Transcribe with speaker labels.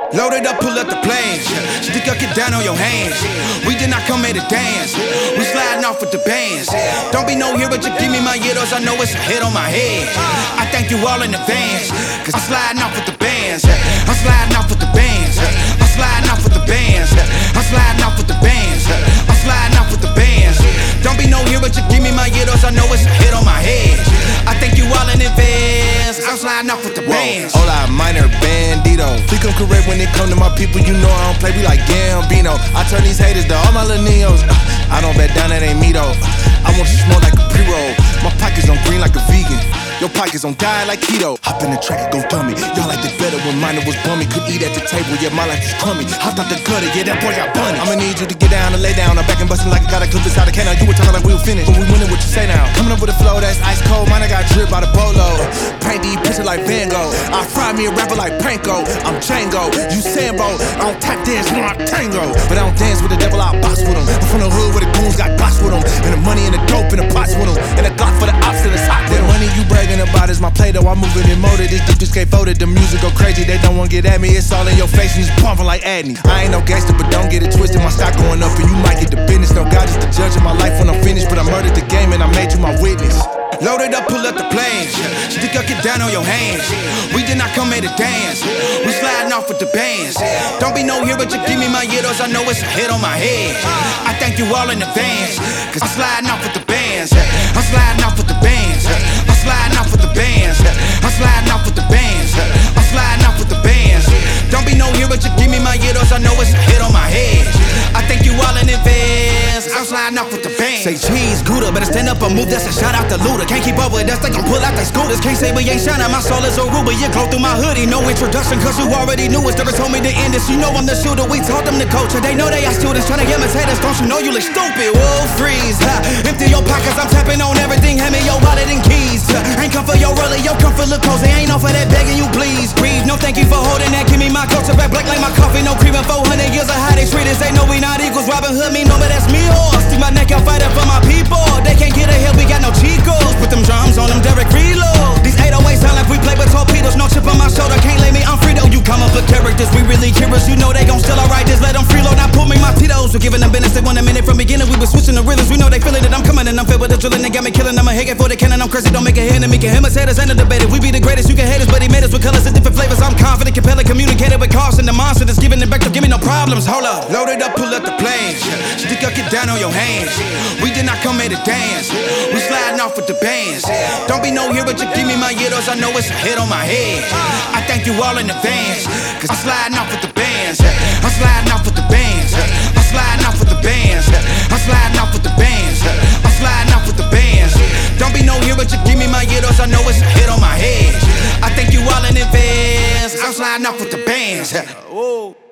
Speaker 1: Load it up, pull up the plans. Stick up, get down on your hands. We did not come here to dance. We sliding off with the bands. Don't be no hero, just give me my euros. I know it's a hit on my head. I thank you all in advance, cause I'm sliding off with the bands. I'm sliding off with the bands. I'm sliding off with the bands. I'm sliding off with the bands. I'm sliding off with the bands. Don't be no hero, just give me my euros. I know it's a hit on my head. I thank you all in advance. I'm sliding off with the bands.
Speaker 2: Hola, minor bandito. Think I'm correct when it come to my people. You know I don't play, we like Gambino. I turn these haters to all my little neos. I don't bet down, that ain't me though. I want you smoke like a pre-roll. My pockets on green like a vegan. Your pockets on diet like keto. Hop in the track, go dummy. Y'all like it better when mine was bummy. Could eat at the table, yeah, my life is crummy. Hopped out the gutter, yeah, that boy got bunny. I'ma need you to get down and lay down. I'm back and bustin' like I got a clip inside a can. You were talking like we were finished, but we winning what you say now. Coming up with a flow that's ice cold. Mine I got drip by the bolo. Paint these pictures like Van Gogh. I fry me a rapper like Pranko. I'm Django, you Sambo. I don't tap dance, you know I tango. But I don't dance with the devil, I box with him. I'm from the hood where the goons got box with them. And the money and the dope in the pots with them. And the Glock for the ops and the hot with them. Money you bragging about is my play though. I'm moving in motor, this dude just get folded. The music go crazy, they don't wanna get at me. It's all in your face and it's pumping like Adney. I ain't no gangster, but don't get it twisted. My stock going up and you might get the business. No God is the judge of my life when I'm finished. But I murdered the game and I made you my witness.
Speaker 1: Load it up, pull up the plans. Stick up, get down on your hands. We did not come here to dance. We sliding off with the bands. Don't be no hero, just give me my euros. I know it's a hit on my head. I thank you all in advance, cause I'm sliding off with the bands. I'm sliding off with the bands. I'm sliding off with the bands. I'm sliding off with the bands. I'm sliding off with the bands. Don't be no hero, just give me my euros. I know it's a hit on my head. I thank you all in advance. I'm sliding off with the bands.
Speaker 3: Say cheese, Gouda, better stand up and move. That's a shout out to Luda. Can't keep up with us, they gon' pull out their scooters. Can't say we ain't shining, my soul is a ruby. You glow through my hoodie, no introduction, cause you already knew us. Never told me to end this, you know I'm the shooter. We taught them the culture, they know they are students. Tryna imitate us, don't you know you look stupid? Whoa, freeze, ha. Empty your pockets, I'm tapping on everything. Hand me your wallet and keys. Ain't come for your rollie, yo, come for look cozy. Ain't off of that begging you, please breathe. No thank you for holding that, give me my culture back black like my coffee. No cream in 400 years of how they treat us. They know we not equals, Robin Hood me, no, but that's me. Or stick my neck out, fighting for my people. They can't get ahead, we got no Chicos. Put them drums on them, Derek reload. These 808 sound like we play with torpedoes. No chip on my shoulder, can't lay me, I'm free though. You come up with characters, we really curious. You know they gon' still alright, just let them freeload. Now pull me my Tito's. We're giving them business, they want a minute from beginning. We been switching the rhythms, we know they feeling it. I'm coming and I'm filled with the drilling. They got me killing, I'm a hit for the cannon. I'm crazy, don't make a hit and me. Can him as haters ain't a debated. We be the greatest, you can hate us, but he made us with colors and different flavors. I'm confident, compelling, communicated with caution. The monster that's giving it back to give me no problems. Hold up.
Speaker 1: Load it up, pull up the plans. Stick up, get down on your hands. We did not come here to dance. We sliding off with the bands. Don't be no hero, just give me my euros. I know it's a hit on my head. I thank you all in advance, cause I'm sliding off with the bands. I'm sliding off with the bands. I'm sliding off with the bands. I'm sliding off with the bands. I'm sliding off with the bands. Don't be no hero, just give me my euros. I know it's a hit on my head. I thank you all in advance. I'm sliding off with the bands. Whoa.